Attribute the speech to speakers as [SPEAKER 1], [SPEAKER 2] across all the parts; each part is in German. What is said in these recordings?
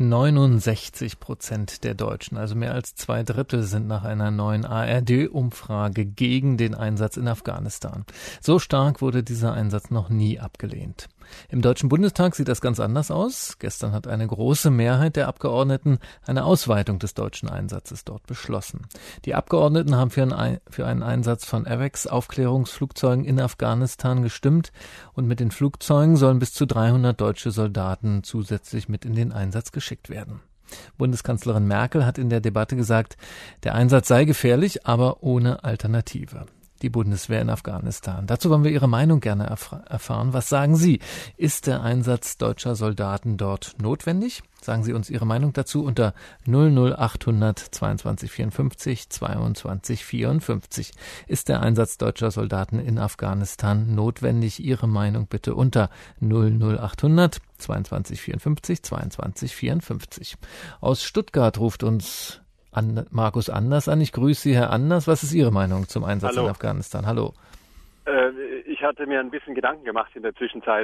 [SPEAKER 1] 69% der Deutschen, also mehr als 2/3, sind nach einer neuen ARD-Umfrage gegen den Einsatz in Afghanistan. So stark wurde dieser Einsatz noch nie abgelehnt. Im Deutschen Bundestag sieht das ganz anders aus. Gestern hat eine große Mehrheit der Abgeordneten eine Ausweitung des deutschen Einsatzes dort beschlossen. Die Abgeordneten haben für einen Einsatz von AWACS-Aufklärungsflugzeugen in Afghanistan gestimmt und mit den Flugzeugen sollen bis zu 300 deutsche Soldaten zusätzlich mit in den Einsatz geschickt werden. Bundeskanzlerin Merkel hat in der Debatte gesagt, der Einsatz sei gefährlich, aber ohne Alternative. Die Bundeswehr in Afghanistan. Dazu wollen wir Ihre Meinung gerne erfahren. Was sagen Sie? Ist der Einsatz deutscher Soldaten dort notwendig? Sagen Sie uns Ihre Meinung dazu unter 00800 22 54 22 54. Ist der Einsatz deutscher Soldaten in Afghanistan notwendig? Ihre Meinung bitte unter 00800 22 54 22 54. Aus Stuttgart ruft uns Markus Anders an. Ich grüße Sie, Herr Anders. Was ist Ihre Meinung zum Einsatz in Afghanistan? Hallo.
[SPEAKER 2] Ich hatte mir ein bisschen Gedanken gemacht in der Zwischenzeit.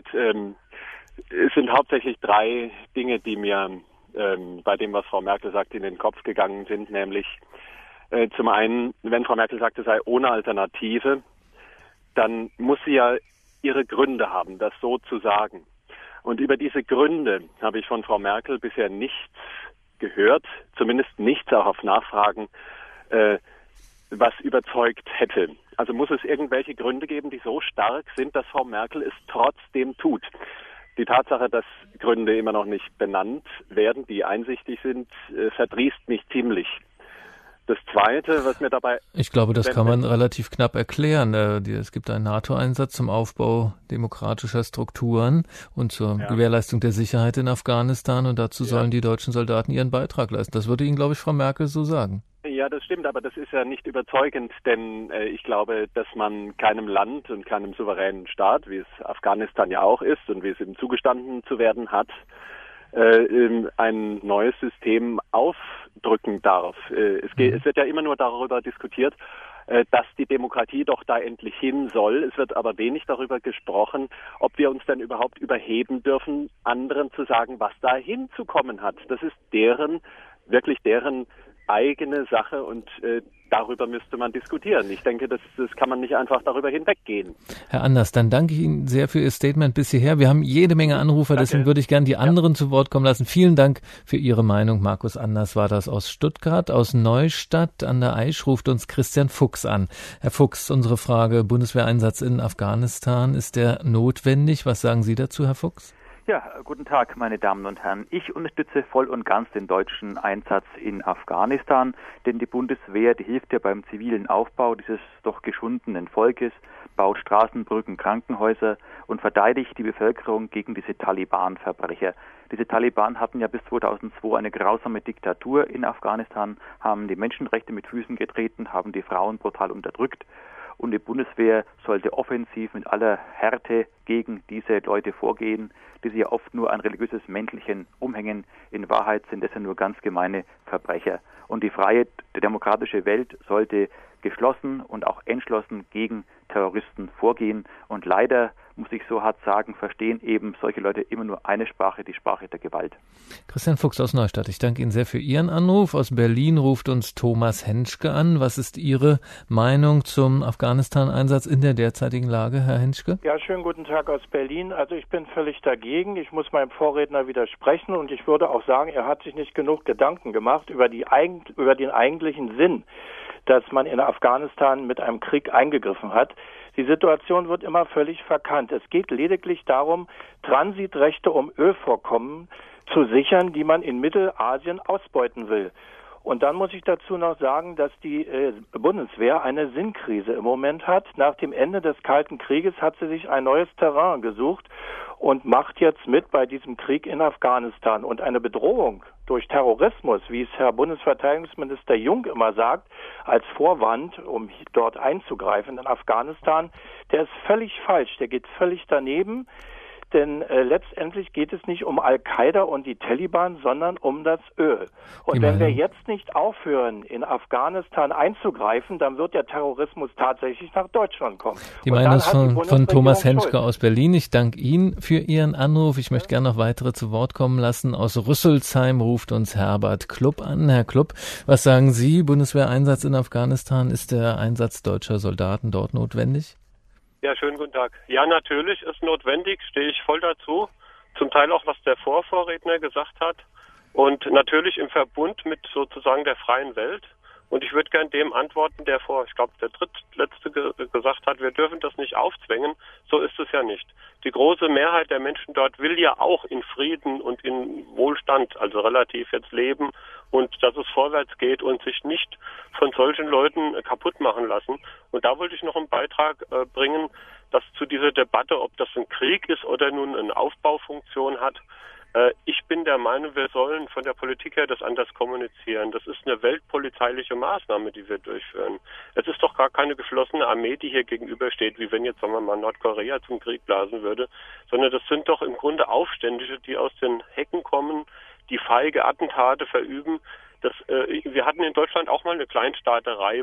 [SPEAKER 2] Es sind hauptsächlich 3 Dinge, die mir bei dem, was Frau Merkel sagt, in den Kopf gegangen sind. Nämlich zum einen, wenn Frau Merkel sagt, es sei ohne Alternative, dann muss sie ja ihre Gründe haben, das so zu sagen. Und über diese Gründe habe ich von Frau Merkel bisher nichts gehört, zumindest nichts, auch auf Nachfragen, was überzeugt hätte. Also muss es irgendwelche Gründe geben, die so stark sind, dass Frau Merkel es trotzdem tut. Die Tatsache, dass Gründe immer noch nicht benannt werden, die einsichtig sind, verdrießt mich ziemlich. Das Zweite, was mir dabei...
[SPEAKER 1] Ich glaube, das kann man relativ knapp erklären. Es gibt einen NATO-Einsatz zum Aufbau demokratischer Strukturen und zur Gewährleistung der Sicherheit in Afghanistan und dazu sollen die deutschen Soldaten ihren Beitrag leisten. Das würde Ihnen, glaube ich, Frau Merkel so sagen.
[SPEAKER 2] Ja, das stimmt, aber das ist ja nicht überzeugend, denn ich glaube, dass man keinem Land und keinem souveränen Staat, wie es Afghanistan ja auch ist und wie es ihm zugestanden zu werden hat, ein neues System aufdrücken darf. Es wird ja immer nur darüber diskutiert, dass die Demokratie doch da endlich hin soll. Es wird aber wenig darüber gesprochen, ob wir uns denn überhaupt überheben dürfen, anderen zu sagen, was da hinzukommen hat. Das ist wirklich deren eigene Sache und darüber müsste man diskutieren. Ich denke, das kann man nicht einfach darüber hinweggehen.
[SPEAKER 1] Herr Anders, dann danke ich Ihnen sehr für Ihr Statement bis hierher. Wir haben jede Menge Anrufer, deswegen würde ich gerne die anderen zu Wort kommen lassen. Vielen Dank für Ihre Meinung. Markus Anders war das aus Stuttgart. Aus Neustadt an der Aisch ruft uns Christian Fuchs an. Herr Fuchs, unsere Frage, Bundeswehreinsatz in Afghanistan, ist der notwendig? Was sagen Sie dazu, Herr Fuchs?
[SPEAKER 3] Ja, guten Tag, meine Damen und Herren. Ich unterstütze voll und ganz den deutschen Einsatz in Afghanistan, denn die Bundeswehr, die hilft ja beim zivilen Aufbau dieses doch geschundenen Volkes, baut Straßen, Brücken, Krankenhäuser und verteidigt die Bevölkerung gegen diese Taliban-Verbrecher. Diese Taliban hatten ja bis 2002 eine grausame Diktatur in Afghanistan, haben die Menschenrechte mit Füßen getreten, haben die Frauen brutal unterdrückt. Und die Bundeswehr sollte offensiv mit aller Härte gegen diese Leute vorgehen, die sie ja oft nur ein religiöses Mäntelchen umhängen. In Wahrheit sind das ja nur ganz gemeine Verbrecher. Und die freie, demokratische Welt sollte geschlossen und auch entschlossen gegen Terroristen vorgehen. Und leider, muss ich so hart sagen, verstehen eben solche Leute immer nur eine Sprache, die Sprache der Gewalt.
[SPEAKER 1] Christian Fuchs aus Neustadt, ich danke Ihnen sehr für Ihren Anruf. Aus Berlin ruft uns Thomas Henschke an. Was ist Ihre Meinung zum Afghanistan-Einsatz in der derzeitigen Lage, Herr Henschke?
[SPEAKER 4] Ja, schönen guten Tag aus Berlin. Also ich bin völlig dagegen. Ich muss meinem Vorredner widersprechen und ich würde auch sagen, er hat sich nicht genug Gedanken gemacht über den eigentlichen Sinn, dass man in Afghanistan mit einem Krieg eingegriffen hat. Die Situation wird immer völlig verkannt. Es geht lediglich darum, Transitrechte um Ölvorkommen zu sichern, die man in Mittelasien ausbeuten will. Und dann muss ich dazu noch sagen, dass die Bundeswehr eine Sinnkrise im Moment hat. Nach dem Ende des Kalten Krieges hat sie sich ein neues Terrain gesucht und macht jetzt mit bei diesem Krieg in Afghanistan. Und eine Bedrohung durch Terrorismus, wie es Herr Bundesverteidigungsminister Jung immer sagt, als Vorwand, um dort einzugreifen in Afghanistan, der ist völlig falsch, der geht völlig daneben. denn letztendlich geht es nicht um Al-Qaida und die Taliban, sondern um das Öl. Und wenn wir jetzt nicht aufhören, in Afghanistan einzugreifen, dann wird der Terrorismus tatsächlich nach Deutschland kommen.
[SPEAKER 1] Die Meinung ist von Thomas Henschke aus Berlin. Ich danke Ihnen für Ihren Anruf. Ich möchte gerne noch weitere zu Wort kommen lassen. Aus Rüsselsheim ruft uns Herbert Klupp an. Herr Klupp, was sagen Sie? Bundeswehreinsatz in Afghanistan, ist der Einsatz deutscher Soldaten dort notwendig?
[SPEAKER 5] Ja, schönen guten Tag. Ja, natürlich ist notwendig, stehe ich voll dazu. Zum Teil auch, was der Vorredner gesagt hat. Und natürlich im Verbund mit sozusagen der freien Welt. Und ich würde gern dem antworten, der drittletzte gesagt hat, wir dürfen das nicht aufzwängen. So ist es ja nicht. Die große Mehrheit der Menschen dort will ja auch in Frieden und in Wohlstand, also relativ jetzt leben und dass es vorwärts geht und sich nicht von solchen Leuten kaputt machen lassen. Und da wollte ich noch einen Beitrag bringen, dass zu dieser Debatte, ob das ein Krieg ist oder nun eine Aufbaufunktion hat. Ich bin der Meinung, wir sollen von der Politik her das anders kommunizieren. Das ist eine weltpolizeiliche Maßnahme, die wir durchführen. Es ist doch gar keine geschlossene Armee, die hier gegenübersteht, wie wenn jetzt, sagen wir mal, Nordkorea zum Krieg blasen würde, sondern das sind doch im Grunde Aufständische, die aus den Hecken kommen, die feige Attentate verüben. Wir hatten in Deutschland auch mal eine Kleinstaaterei,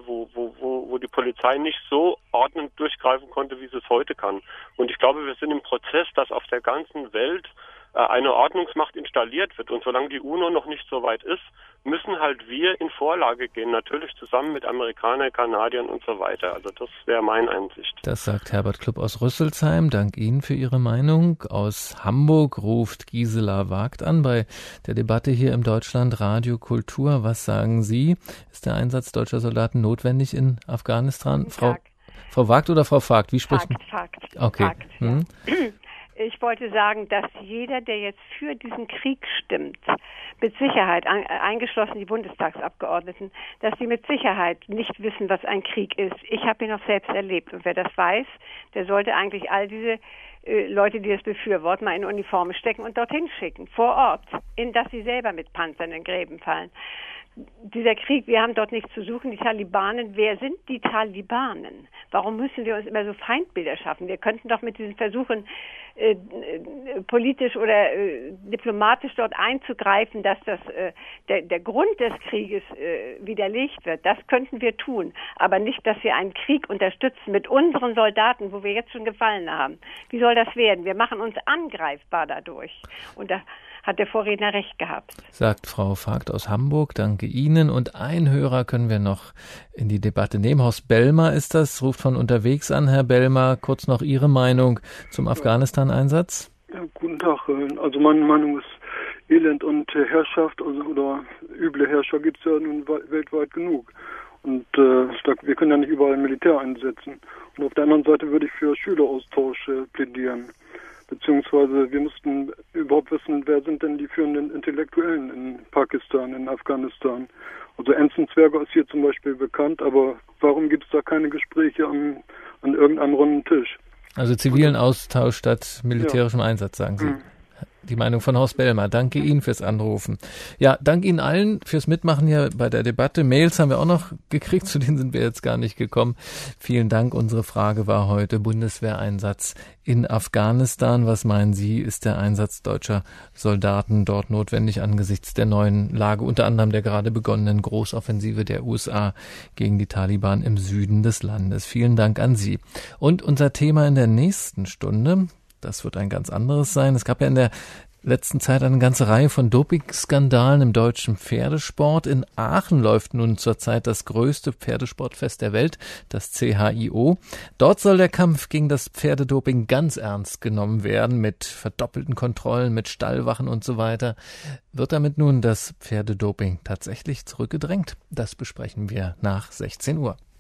[SPEAKER 5] wo die Polizei nicht so ordnend durchgreifen konnte, wie sie es heute kann. Und ich glaube, wir sind im Prozess, dass auf der ganzen Welt eine Ordnungsmacht installiert wird. Und solange die UNO noch nicht so weit ist, müssen halt wir in Vorlage gehen, natürlich zusammen mit Amerikanern, Kanadiern und so weiter. Also das wäre meine Einsicht.
[SPEAKER 1] Das sagt Herbert Klupp aus Rüsselsheim. Dank Ihnen für Ihre Meinung. Aus Hamburg ruft Gisela Wagt an bei der Debatte hier im Deutschlandradio Kultur. Was sagen Sie? Ist der Einsatz deutscher Soldaten notwendig in Afghanistan? Frau Wagt oder Frau Vagt? Wie spricht man?
[SPEAKER 6] Vagt.
[SPEAKER 1] Okay.
[SPEAKER 6] Vagt, ja. Ich wollte sagen, dass jeder, der jetzt für diesen Krieg stimmt, mit Sicherheit, eingeschlossen die Bundestagsabgeordneten, dass sie mit Sicherheit nicht wissen, was ein Krieg ist. Ich habe ihn noch selbst erlebt. Und wer das weiß, der sollte eigentlich all diese Leute, die das befürworten, mal in Uniformen stecken und dorthin schicken, vor Ort, in dass sie selber mit Panzern in Gräben fallen. Dieser Krieg, wir haben dort nichts zu suchen. Die Talibanen, wer sind die Talibanen? Warum müssen wir uns immer so Feindbilder schaffen? Wir könnten doch mit diesen Versuchen, politisch oder diplomatisch dort einzugreifen, dass der Grund des Krieges widerlegt wird. Das könnten wir tun. Aber nicht, dass wir einen Krieg unterstützen mit unseren Soldaten, wo wir jetzt schon Gefallene haben. Wie soll das werden? Wir machen uns angreifbar dadurch. Und da hat der Vorredner recht gehabt.
[SPEAKER 1] Sagt Frau Vagt aus Hamburg. Danke Ihnen. Und einen Hörer können wir noch in die Debatte nehmen. Horst Bellmer ist das, ruft von unterwegs an. Herr Bellmer, kurz noch Ihre Meinung zum Afghanistan-Einsatz?
[SPEAKER 7] Ja, guten Tag. Also meine Meinung ist, Elend und Herrschaft oder üble Herrscher gibt es ja nun weltweit genug. Und wir können ja nicht überall Militär einsetzen. Und auf der anderen Seite würde ich für Schüleraustausch plädieren. Beziehungsweise wir müssten überhaupt wissen, wer sind denn die führenden Intellektuellen in Pakistan, in Afghanistan. Also Enzensberger ist hier zum Beispiel bekannt, aber warum gibt es da keine Gespräche an irgendeinem runden Tisch?
[SPEAKER 1] Also zivilen Austausch statt militärischem Einsatz, sagen Sie. Die Meinung von Horst Bellmer. Danke Ihnen fürs Anrufen. Ja, danke Ihnen allen fürs Mitmachen hier bei der Debatte. Mails haben wir auch noch gekriegt, zu denen sind wir jetzt gar nicht gekommen. Vielen Dank. Unsere Frage war heute Bundeswehreinsatz in Afghanistan. Was meinen Sie, ist der Einsatz deutscher Soldaten dort notwendig angesichts der neuen Lage, unter anderem der gerade begonnenen Großoffensive der USA gegen die Taliban im Süden des Landes? Vielen Dank an Sie. Und unser Thema in der nächsten Stunde, das wird ein ganz anderes sein. Es gab ja in der letzten Zeit eine ganze Reihe von Dopingskandalen im deutschen Pferdesport. In Aachen läuft nun zurzeit das größte Pferdesportfest der Welt, das CHIO. Dort soll der Kampf gegen das Pferdedoping ganz ernst genommen werden, mit verdoppelten Kontrollen, mit Stallwachen und so weiter. Wird damit nun das Pferdedoping tatsächlich zurückgedrängt? Das besprechen wir nach 16 Uhr.